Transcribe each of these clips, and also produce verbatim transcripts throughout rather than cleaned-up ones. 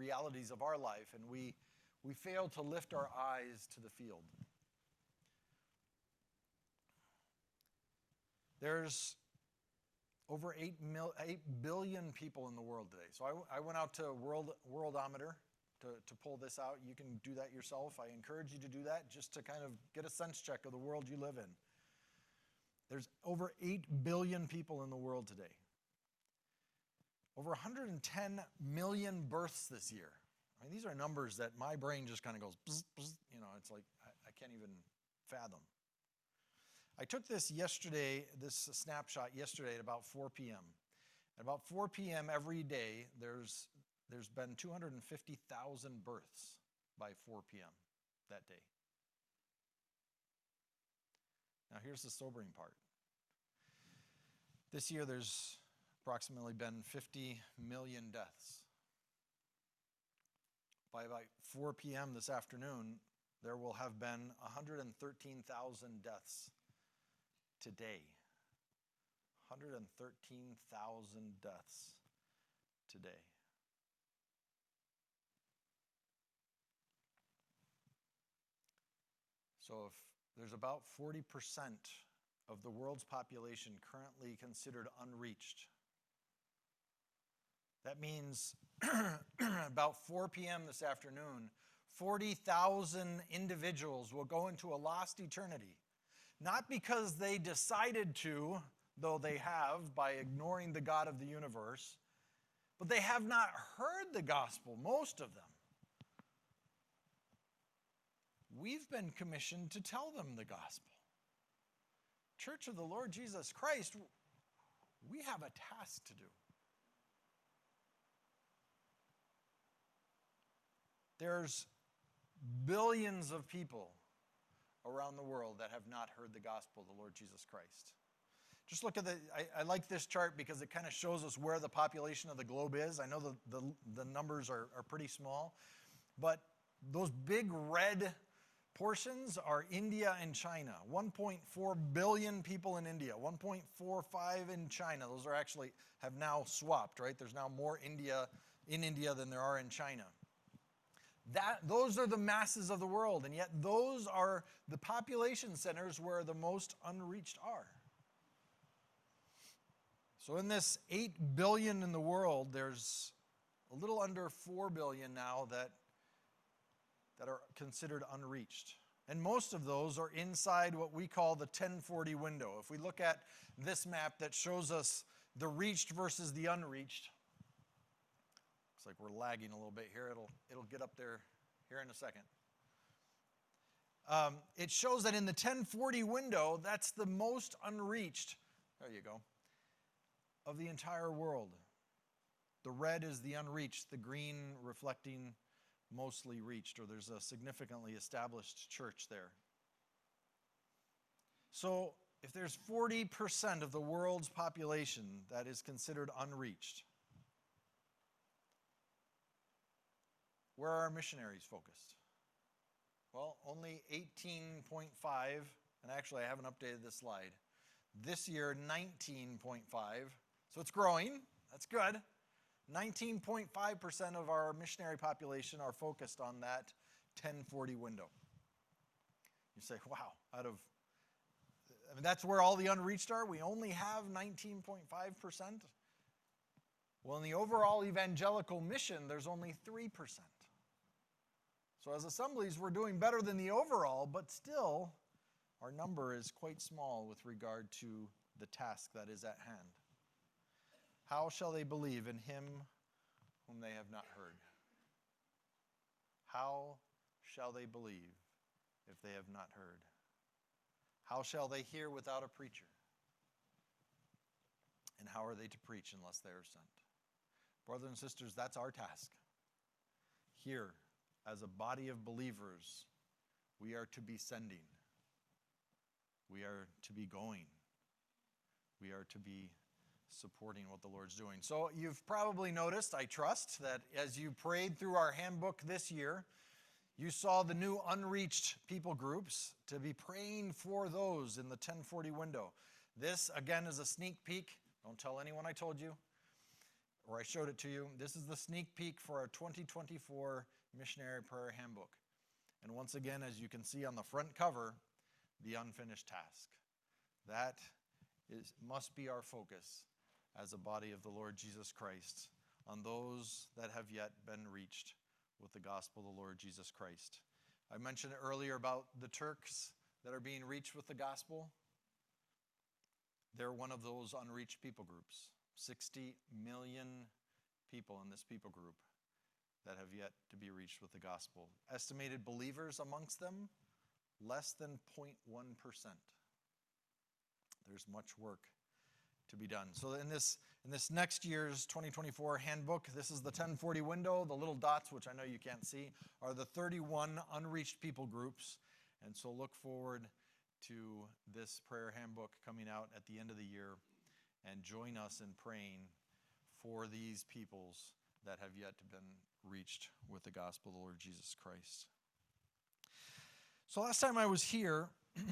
realities of our life, and we, we fail to lift our eyes to the field. There's over eight, mil, eight billion people in the world today. So I, I went out to World, Worldometer to, to pull this out. You can do that yourself. I encourage you to do that just to kind of get a sense check of the world you live in. There's over eight billion people in the world today. Over one hundred ten million births this year. I mean, these are numbers that my brain just kind of goes, bzz, bzz, you know, it's like I, I can't even fathom. I took this yesterday, this snapshot yesterday at about four p.m. At about four p.m. every day, there's, there's been two hundred fifty thousand births by four p.m. that day. Now here's the sobering part. This year there's approximately been fifty million deaths. By about four p.m. this afternoon, there will have been one hundred thirteen thousand deaths today. one hundred thirteen thousand deaths today. So if there's about forty percent of the world's population currently considered unreached, that means about four p.m. this afternoon, forty thousand individuals will go into a lost eternity. Not because they decided to, though they have, by ignoring the God of the universe, but they have not heard the gospel, most of them. We've been commissioned to tell them the gospel. Church of the Lord Jesus Christ, we have a task to do. There's billions of people around the world that have not heard the gospel of the Lord Jesus Christ. Just look at the, I, I like this chart because it kind of shows us where the population of the globe is. I know the, the, the numbers are, are pretty small, but those big red portions are India and China. one point four billion people in India, one point four five in China. Those are actually, have now swapped, right? There's now more India in India than there are in China. That, those are the masses of the world, and yet those are the population centers where the most unreached are. So in this eight billion in the world, there's a little under four billion now that, that are considered unreached. And most of those are inside what we call the ten forty window. If we look at this map that shows us the reached versus the unreached, looks like we're lagging a little bit here. It'll, it'll get up there here in a second. Um, it shows that in the ten forty window, that's the most unreached, there you go, of the entire world. The red is the unreached, the green reflecting mostly reached, or there's a significantly established church there. So if there's forty percent of the world's population that is considered unreached, where are our missionaries focused? Well, only eighteen point five, and actually I haven't updated this slide. This year, nineteen point five, so it's growing, that's good. nineteen point five percent of our missionary population are focused on that ten forty window. You say, wow, out of, I mean, that's where all the unreached are? We only have nineteen point five percent? Well, in the overall evangelical mission, there's only three percent. So as assemblies, we're doing better than the overall, but still, our number is quite small with regard to the task that is at hand. How shall they believe in him whom they have not heard? How shall they believe if they have not heard? How shall they hear without a preacher? And how are they to preach unless they are sent? Brothers and sisters, that's our task. Here, as a body of believers, we are to be sending. We are to be going. We are to be supporting what the Lord's doing. So you've probably noticed, I trust, that as you prayed through our handbook this year, you saw the new unreached people groups, to be praying for those in the ten forty window. This, again, is a sneak peek. Don't tell anyone I told you. or I showed it to you. This is the sneak peek for our twenty twenty-four Missionary Prayer Handbook. And once again, as you can see on the front cover, the unfinished task. That is, must be our focus as a body of the Lord Jesus Christ on those that have yet been reached with the gospel of the Lord Jesus Christ. I mentioned earlier about the Turks that are being reached with the gospel. They're one of those unreached people groups. sixty million people in this people group that have yet to be reached with the gospel. Estimated believers amongst them, less than zero point one percent. There's much work to be done. So in this in this next year's twenty twenty-four handbook, this is the ten forty window. The little dots, which I know you can't see, are the thirty-one unreached people groups. And so look forward to this prayer handbook coming out at the end of the year, and join us in praying for these peoples that have yet to been reached with the gospel of the Lord Jesus Christ. So last time I was here,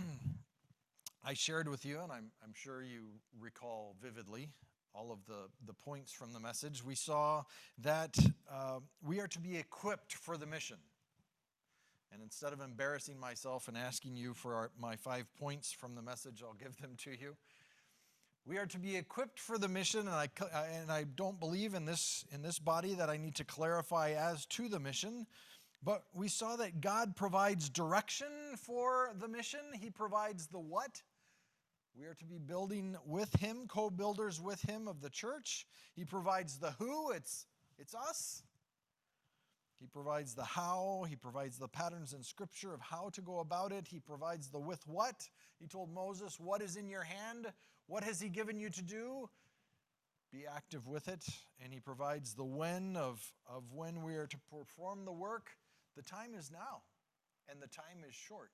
I shared with you, and I'm, I'm sure you recall vividly, all of the, the points from the message. We saw that uh, we are to be equipped for the mission. And instead of embarrassing myself and asking you for our, my five points from the message, I'll give them to you. We are to be equipped for the mission, and I, and I don't believe in this, in this body that I need to clarify as to the mission. But we saw that God provides direction for the mission. He provides the what. We are to be building with Him, co-builders with Him of the church. He provides the who. It's, it's us. He provides the how. He provides the patterns in Scripture of how to go about it. He provides the with what. He told Moses, what is in your hand? What has He given you to do? Be active with it. And He provides the when of, of when we are to perform the work. The time is now, and the time is short.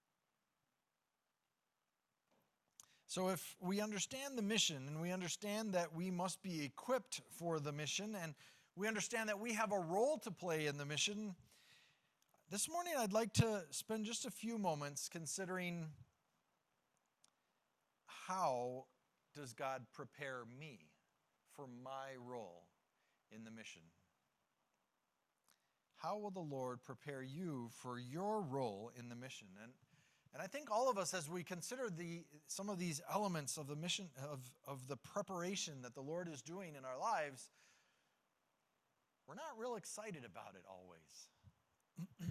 So if we understand the mission, and we understand that we must be equipped for the mission, and we understand that we have a role to play in the mission, this morning I'd like to spend just a few moments considering how does God prepare me for my role in the mission? How will the Lord prepare you for your role in the mission? And, and I think all of us, as we consider the, some of these elements of the mission, of, of the preparation that the Lord is doing in our lives, we're not real excited about it always.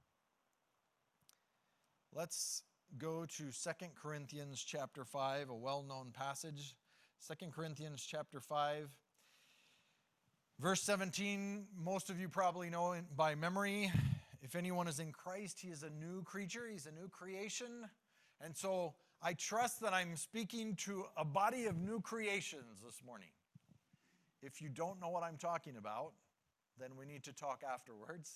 Let's go to Second Corinthians chapter five, a well-known passage. Second Corinthians chapter five. Verse seventeen, most of you probably know by memory. If anyone is in Christ, he is a new creature. He's a new creation. And so I trust that I'm speaking to a body of new creations this morning. If you don't know what I'm talking about, then we need to talk afterwards.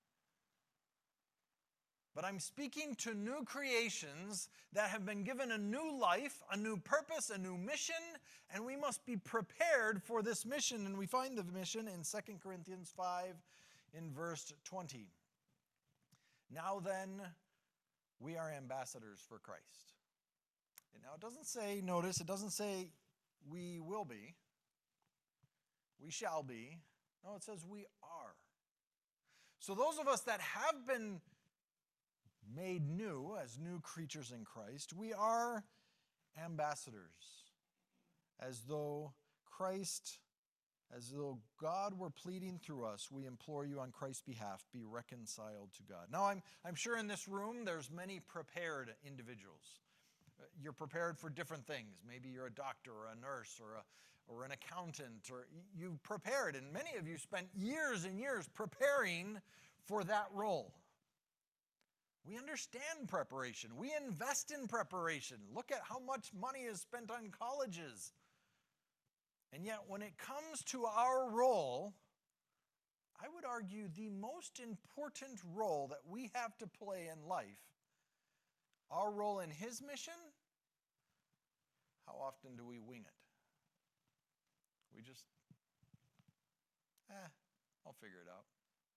But I'm speaking to new creations that have been given a new life, a new purpose, a new mission, and we must be prepared for this mission. And we find the mission in Second Corinthians five in verse twenty. Now then, we are ambassadors for Christ. And now it doesn't say, notice, it doesn't say we will be, we shall be. No, it says we are. So those of us that have been made new as new creatures in Christ, we are ambassadors, as though Christ, as though God were pleading through us. We implore you on Christ's behalf, be reconciled to God. Now, I'm, I'm sure in this room there's many prepared individuals. You're prepared for different things. Maybe you're a doctor or a nurse or a or an accountant, or you've prepared, and many of you spent years and years preparing for that role. We understand preparation. We invest in preparation. Look at how much money is spent on colleges. And yet, when it comes to our role, I would argue the most important role that we have to play in life, our role in His mission, how often do we wing it? We just, eh, I'll figure it out.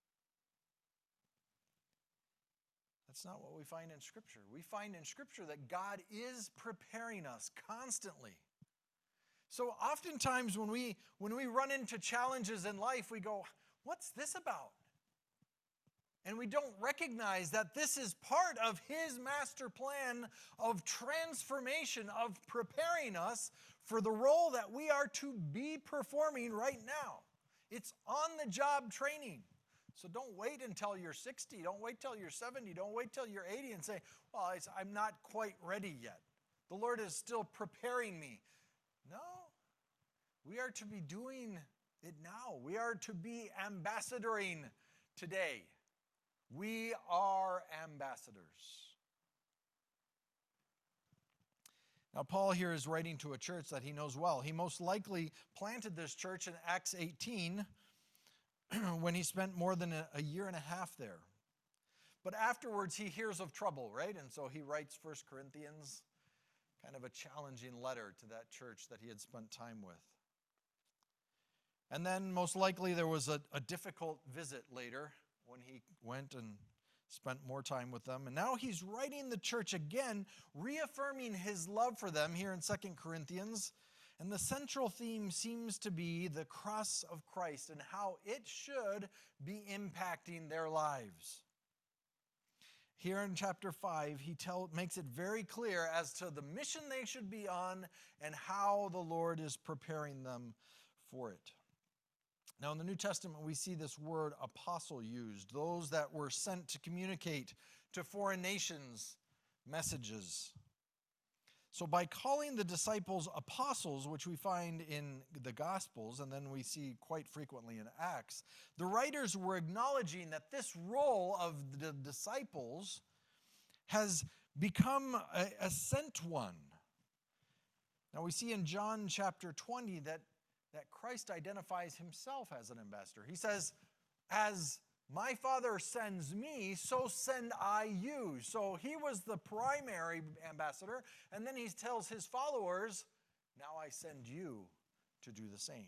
That's not what we find in Scripture. We find in Scripture that God is preparing us constantly. So oftentimes when we when we run into challenges in life, we go, what's this about? And we don't recognize that this is part of his master plan of transformation, of preparing us for the role that we are to be performing right now. It's on-the-job training. So don't wait until you're sixty. Don't wait till you're seventy. Don't wait till you're eighty and say, well, it's, I'm not quite ready yet. The Lord is still preparing me. No. We are to be doing it now. We are to be ambassadoring today. We are ambassadors. Now, Paul here is writing to a church that he knows well. He most likely planted this church in Acts eighteen when he spent more than a, a year and a half there. But afterwards, he hears of trouble, right? And so he writes First Corinthians, kind of a challenging letter to that church that he had spent time with. And then most likely there was a, a difficult visit later when he went and spent more time with them. And now he's writing the church again, reaffirming his love for them here in Second Corinthians. And the central theme seems to be the cross of Christ and how it should be impacting their lives. Here in chapter five, he tell, makes it very clear as to the mission they should be on and how the Lord is preparing them for it. Now, in the New Testament, we see this word apostle used, those that were sent to communicate to foreign nations messages. So by calling the disciples apostles, which we find in the Gospels, and then we see quite frequently in Acts, the writers were acknowledging that this role of the disciples has become a, a sent one. Now we see in John chapter twenty that that Christ identifies himself as an ambassador. He says, as my Father sends me, so send I you. So he was the primary ambassador, and then he tells his followers, now I send you to do the same.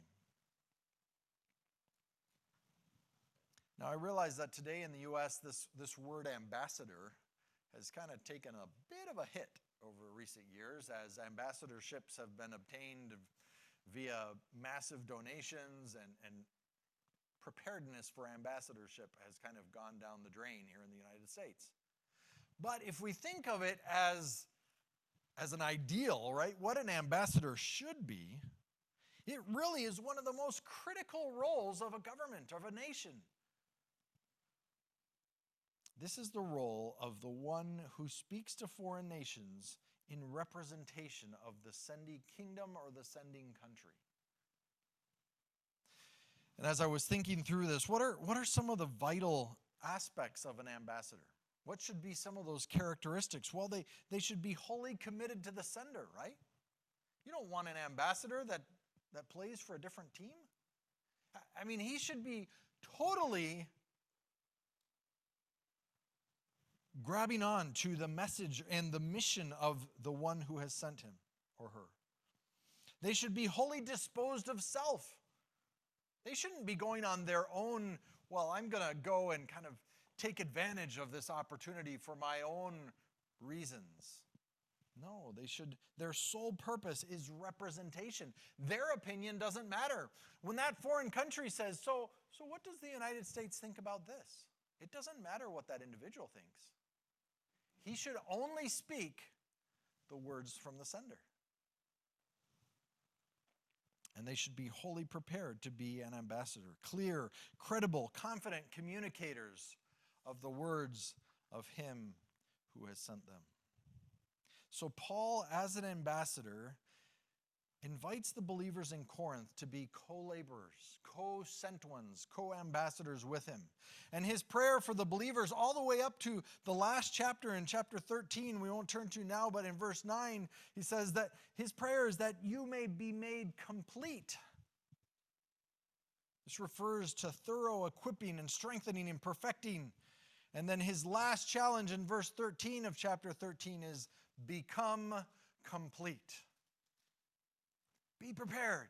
Now I realize that today in the U S, this, this word ambassador has kind of taken a bit of a hit over recent years as ambassadorships have been obtained via massive donations, and, and preparedness for ambassadorship has kind of gone down the drain here in the United States. But if we think of it as, as an ideal, right, what an ambassador should be, it really is one of the most critical roles of a government, of a nation. This is the role of the one who speaks to foreign nations in representation of the sending kingdom or the sending country. And as I was thinking through this, what are, what are some of the vital aspects of an ambassador? What should be some of those characteristics? Well, they, they should be wholly committed to the sender, right? You don't want an ambassador that, that plays for a different team. I mean, he should be totally grabbing on to the message and the mission of the one who has sent him or her. They should be wholly disposed of self. They shouldn't be going on their own, well, I'm going to go and kind of take advantage of this opportunity for my own reasons. No, they should, their sole purpose is representation. Their opinion doesn't matter. When that foreign country says, so, so what does the United States think about this? It doesn't matter what that individual thinks. He should only speak the words from the sender. And they should be wholly prepared to be an ambassador. Clear, credible, confident communicators of the words of him who has sent them. So Paul, as an ambassador, invites the believers in Corinth to be co-laborers, co-sent ones, co-ambassadors with him. And his prayer for the believers all the way up to the last chapter in chapter thirteen, we won't turn to now, but in verse nine, he says that his prayer is that you may be made complete. This refers to thorough equipping and strengthening and perfecting. And then his last challenge in verse thirteen of chapter thirteen is become complete. Be prepared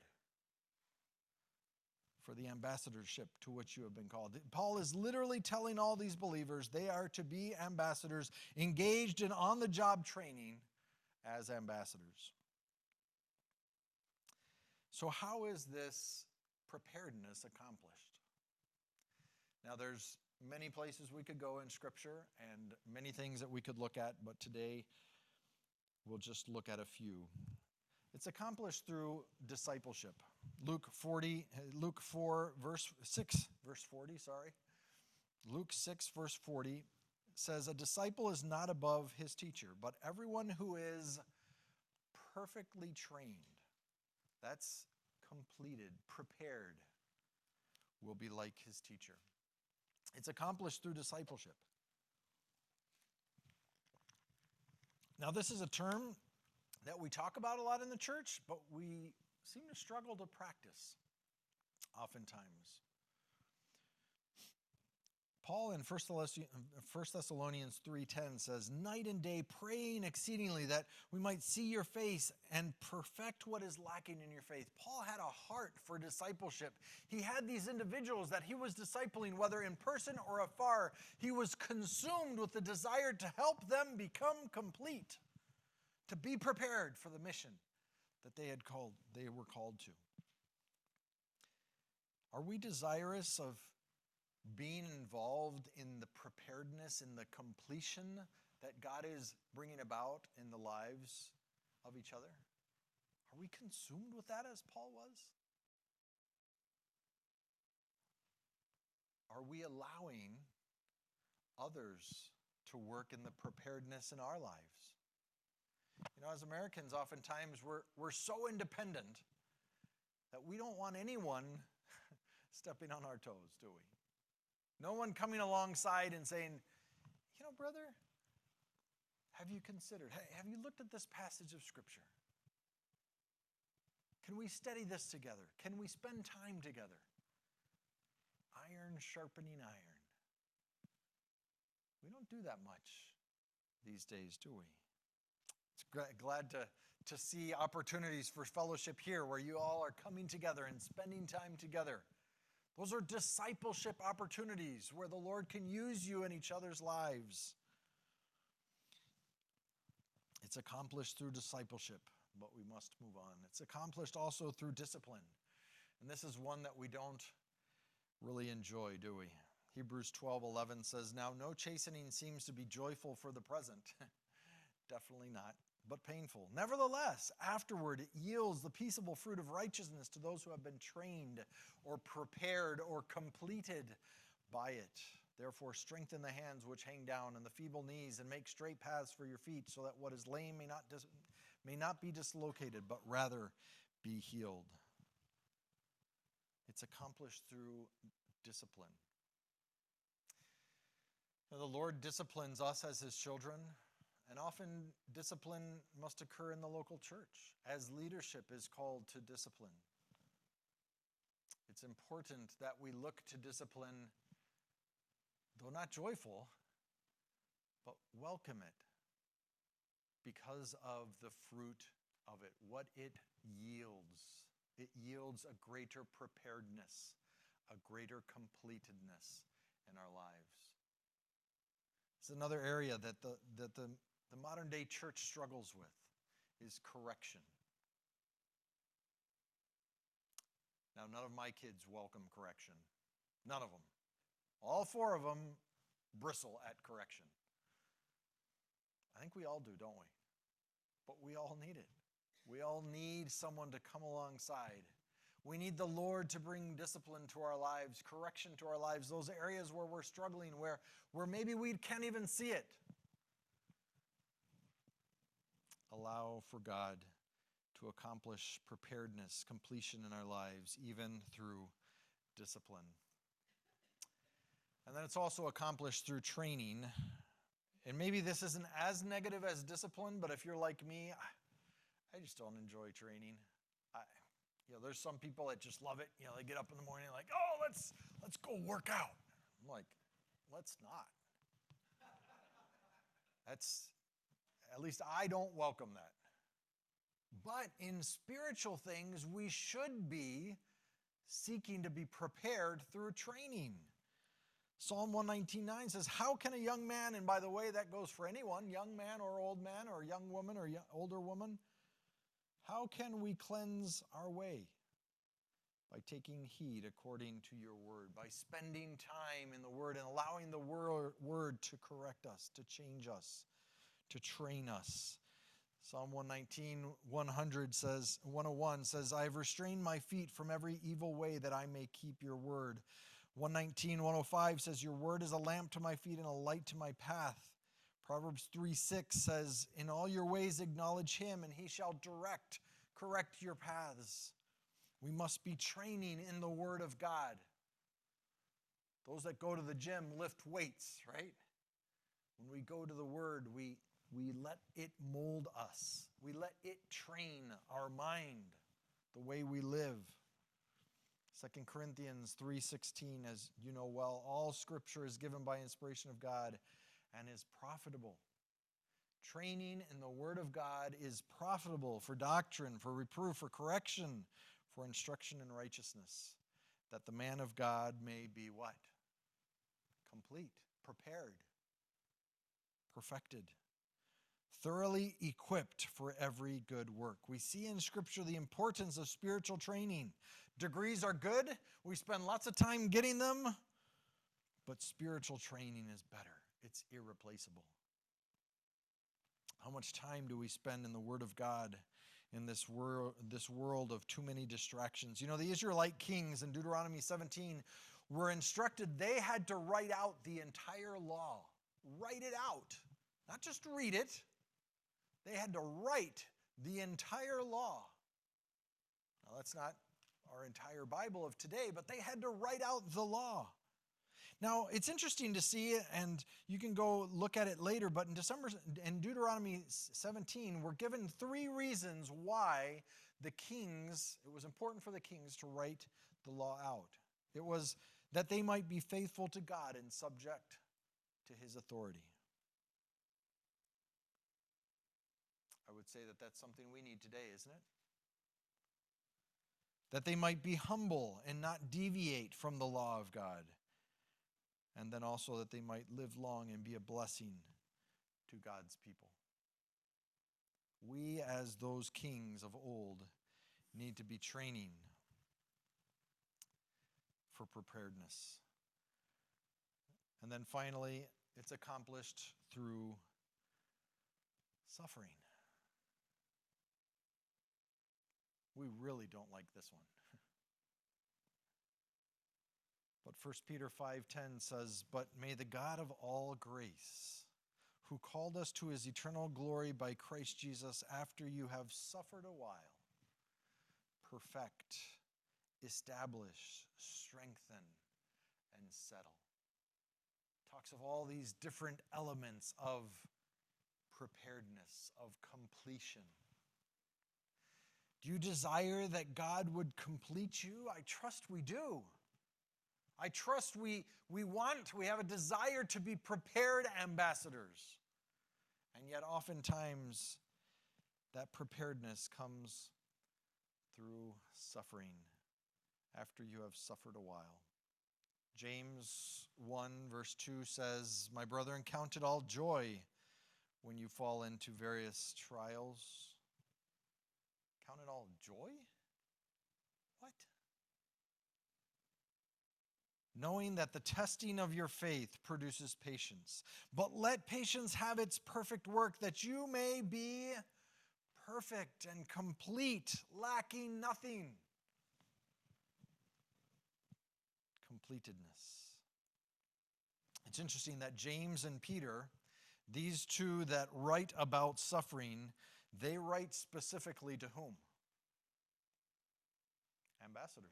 for the ambassadorship to which you have been called. Paul is literally telling all these believers they are to be ambassadors, engaged in on-the-job training as ambassadors. So how is this preparedness accomplished? Now, there's many places we could go in Scripture and many things that we could look at, but today we'll just look at a few. It's accomplished through discipleship. Luke forty, Luke four, verse six, verse forty, sorry. Luke six, verse forty says, "A disciple is not above his teacher, but everyone who is perfectly trained," that's completed, prepared, "will be like his teacher." It's accomplished through discipleship. Now, this is a term that we talk about a lot in the church, but we seem to struggle to practice oftentimes. Paul in First Thessalonians three ten says, "Night and day praying exceedingly that we might see your face and perfect what is lacking in your faith." Paul had a heart for discipleship. He had these individuals that he was discipling, whether in person or afar. He was consumed with the desire to help them become complete, to be prepared for the mission that they had called, they were called to. Are we desirous of being involved in the preparedness, in the completion that God is bringing about in the lives of each other? Are we consumed with that as Paul was? Are we allowing others to work in the preparedness in our lives? You know, as Americans, oftentimes we're, we're so independent that we don't want anyone stepping on our toes, do we? No one coming alongside and saying, "You know, brother, have you considered, have you looked at this passage of Scripture? Can we study this together? Can we spend time together?" Iron sharpening iron. We don't do that much these days, do we? It's glad to, to see opportunities for fellowship here where you all are coming together and spending time together. Those are discipleship opportunities where the Lord can use you in each other's lives. It's accomplished through discipleship, but we must move on. It's accomplished also through discipline. And this is one that we don't really enjoy, do we? Hebrews twelve eleven says, "Now no chastening seems to be joyful for the present." Definitely not, but painful. "Nevertheless, afterward it yields the peaceable fruit of righteousness to those who have been trained or prepared or completed by it. Therefore strengthen the hands which hang down and the feeble knees, and make straight paths for your feet, so that what is lame may not dis- may not be dislocated, but rather be healed." It's accomplished through discipline. Now, the Lord disciplines us as his children. And often discipline must occur in the local church, as leadership is called to discipline. It's important that we look to discipline, though not joyful, but welcome it because of the fruit of it, what it yields. It yields a greater preparedness, a greater completedness in our lives. It's another area that the, that the The modern day church struggles with is correction. Now, none of my kids welcome correction. None of them. All four of them bristle at correction. I think we all do, don't we? But we all need it. We all need someone to come alongside. We need the Lord to bring discipline to our lives, correction to our lives, those areas where we're struggling, where, where maybe we can't even see it. Allow for God to accomplish preparedness, completion in our lives, even through discipline. And then it's also accomplished through training. And maybe this isn't as negative as discipline, but if you're like me, I just don't enjoy training. I, you know, there's some people that just love it. You know, they get up in the morning like, "Oh, let's let's go work out." I'm like, let's not. That's At least I don't welcome that. But in spiritual things, we should be seeking to be prepared through training. Psalm one nineteen nine says, "How can a young man," and by the way, that goes for anyone, young man or old man or young woman or young, older woman, "how can we cleanse our way?" by taking heed according to your word, by spending time in the word and allowing the wor- word to correct us, to change us, to train us. Psalm one nineteen, one hundred says, one oh one says, I have restrained my feet from every evil way that I may keep your word. one nineteen, one oh five says, your word is a lamp to my feet and a light to my path. Proverbs three six says, in all your ways acknowledge him, and he shall direct, correct your paths. We must be training in the word of God. Those that go to the gym lift weights, right? When we go to the word, we, we let it mold us. We let it train our mind, the way we live. Second Corinthians three sixteen, as you know well, all scripture is given by inspiration of God and is profitable. Training in the word of God is profitable for doctrine, for reproof, for correction, for instruction in righteousness, that the man of God may be what? Complete, prepared, perfected, thoroughly equipped for every good work. We see in Scripture the importance of spiritual training. Degrees are good. We spend lots of time getting them, but spiritual training is better. It's irreplaceable. How much time do we spend in the Word of God in this world, this world of too many distractions? You know, the Israelite kings in Deuteronomy seventeen were instructed they had to write out the entire law. Write it out. Not just read it. They had to write the entire law. Now, that's not our entire Bible of today, but they had to write out the law. Now, it's interesting to see, and you can go look at it later, but in December, in Deuteronomy seventeen, we're given three reasons why the kings, it was important for the kings to write the law out. It was that they might be faithful to God and subject to his authority. I would say that that's something we need today, isn't it? That they might be humble and not deviate from the law of God. And then also that they might live long and be a blessing to God's people. We, as those kings of old, need to be training for preparedness. And then finally, it's accomplished through suffering. We really don't like this one. But First Peter five ten says, but may the God of all grace, who called us to his eternal glory by Christ Jesus, after you have suffered a while, perfect, establish, strengthen, and settle. Talks of all these different elements of preparedness, of completion. Do you desire that God would complete you? I trust we do. I trust we, we want, we have a desire to be prepared ambassadors. And yet oftentimes that preparedness comes through suffering after you have suffered a while. James one verse two says, my brethren, count it all joy when you fall into various trials. Count it all joy? What? Knowing that the testing of your faith produces patience. But let patience have its perfect work, that you may be perfect and complete, lacking nothing. Completedness. It's interesting that James and Peter, these two that write about suffering, they write specifically to whom? Ambassadors.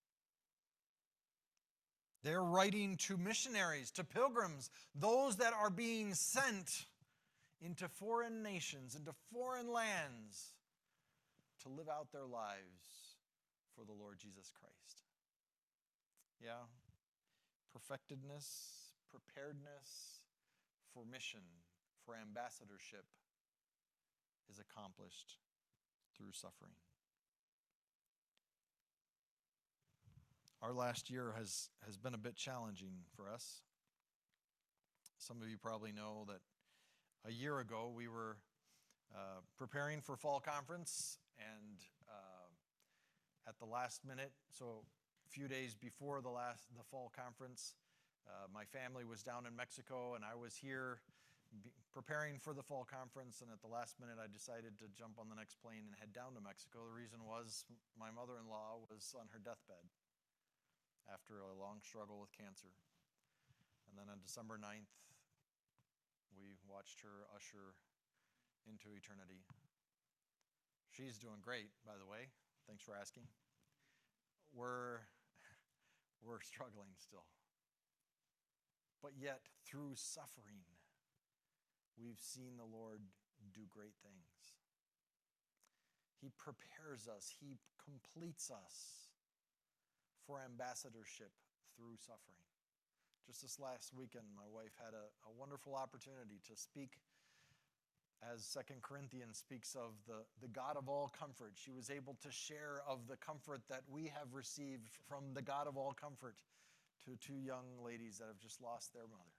They're writing to missionaries, to pilgrims, those that are being sent into foreign nations, into foreign lands to live out their lives for the Lord Jesus Christ. Yeah, perfectedness, preparedness for mission, for ambassadorship is accomplished through suffering. Our last year has, has been a bit challenging for us. Some of you probably know that a year ago we were uh, preparing for fall conference, and uh, at the last minute. So a few days before the last the fall conference, uh, my family was down in Mexico, and I was here be, preparing for the fall conference. And at the last minute, I decided to jump on the next plane and head down to Mexico. The reason was my mother-in-law was on her deathbed after a long struggle with cancer. And then on December ninth, we watched her usher into eternity. She's doing great, by the way. Thanks for asking. We're, we're struggling still. But yet, through suffering, we've seen the Lord do great things. He prepares us. He completes us for ambassadorship through suffering. Just this last weekend, my wife had a, a wonderful opportunity to speak as Second Corinthians speaks of the, the God of all comfort. She was able to share of the comfort that we have received from the God of all comfort to two young ladies that have just lost their mother.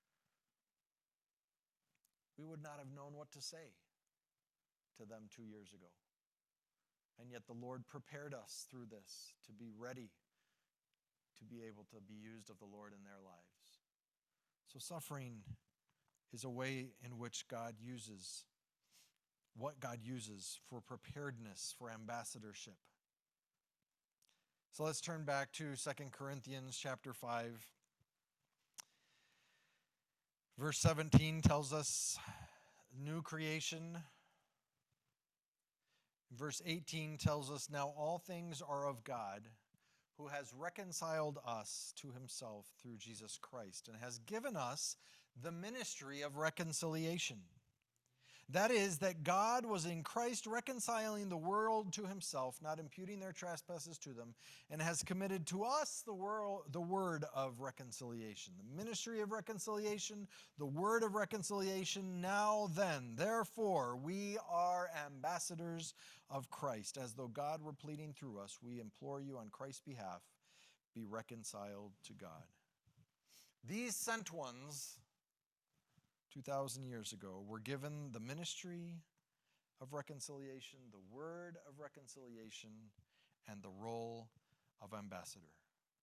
We would not have known what to say to them two years ago. And yet the Lord prepared us through this to be ready to be able to be used of the Lord in their lives. So suffering is a way in which God uses, what God uses for preparedness for ambassadorship. So let's turn back to Second Corinthians chapter five. Verse seventeen tells us new creation. Verse eighteen tells us, now all things are of God, who has reconciled us to himself through Jesus Christ and has given us the ministry of reconciliation. That is, that God was in Christ reconciling the world to himself, not imputing their trespasses to them, and has committed to us the, world, the word of reconciliation. The ministry of reconciliation, the word of reconciliation. Now then, therefore, we are ambassadors of Christ. As though God were pleading through us, we implore you on Christ's behalf, be reconciled to God. These sent ones, two thousand years ago, were given the ministry of reconciliation, the word of reconciliation, and the role of ambassador.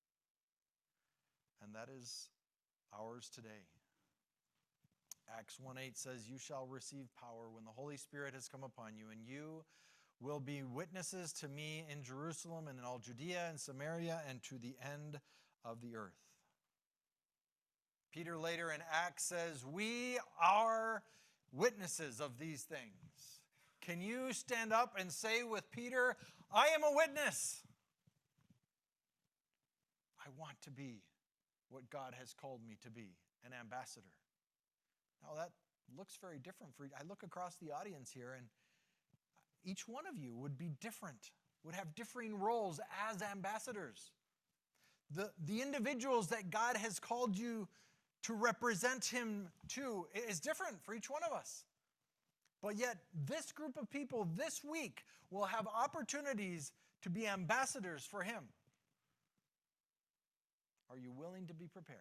And that is ours today. Acts one eight says, you shall receive power when the Holy Spirit has come upon you, and you will be witnesses to me in Jerusalem and in all Judea and Samaria and to the end of the earth. Peter later in Acts says, we are witnesses of these things. Can you stand up and say with Peter, I am a witness? I want to be what God has called me to be, an ambassador. Now that looks very different for you. I look across the audience here, and each one of you would be different, would have differing roles as ambassadors. The, the individuals that God has called you to represent him to is different for each one of us. But yet, this group of people this week will have opportunities to be ambassadors for him. Are you willing to be prepared?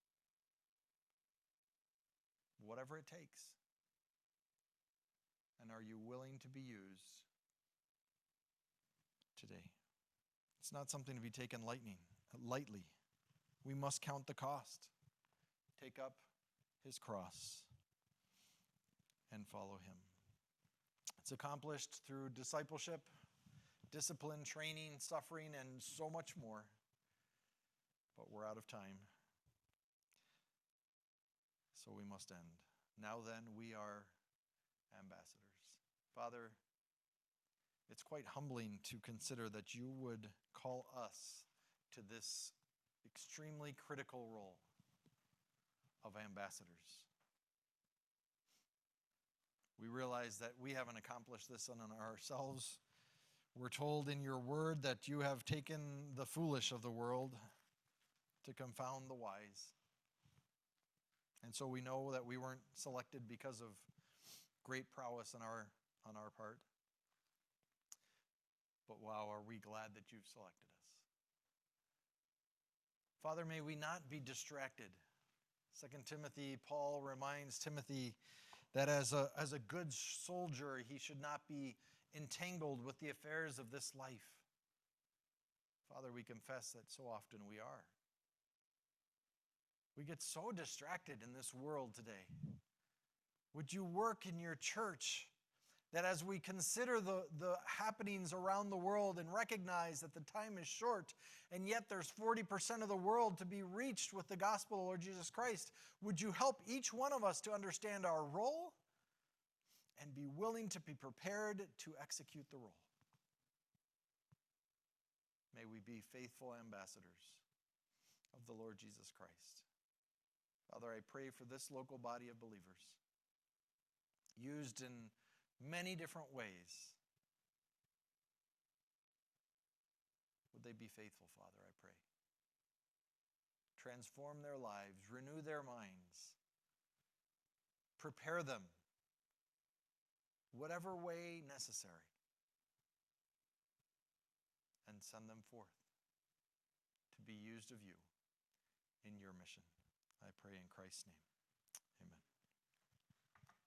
Whatever it takes. And are you willing to be used today? It's not something to be taken lightning, lightly. We must count the cost. Take up his cross and follow him. It's accomplished through discipleship, discipline, training, suffering, and so much more. But we're out of time. So we must end. Now then, we are ambassadors. Father, it's quite humbling to consider that you would call us to this extremely critical role of ambassadors. We realize that we haven't accomplished this on ourselves. We're told in your word that you have taken the foolish of the world to confound the wise. And so we know that we weren't selected because of great prowess on our, on our part. But wow, are we glad that you've selected us. Father, may we not be distracted. Second Timothy, Paul reminds Timothy that as a, as a good soldier, he should not be entangled with the affairs of this life. Father, we confess that so often we are. We get so distracted in this world today. Would you work in your church that as we consider the, the happenings around the world and recognize that the time is short, and yet there's forty percent of the world to be reached with the gospel of Lord Jesus Christ, would you help each one of us to understand our role and be willing to be prepared to execute the role? May we be faithful ambassadors of the Lord Jesus Christ. Father, I pray for this local body of believers, used in many different ways. Would they be faithful, Father, I pray. Transform their lives, renew their minds, prepare them, whatever way necessary, and send them forth to be used of you in your mission. I pray in Christ's name.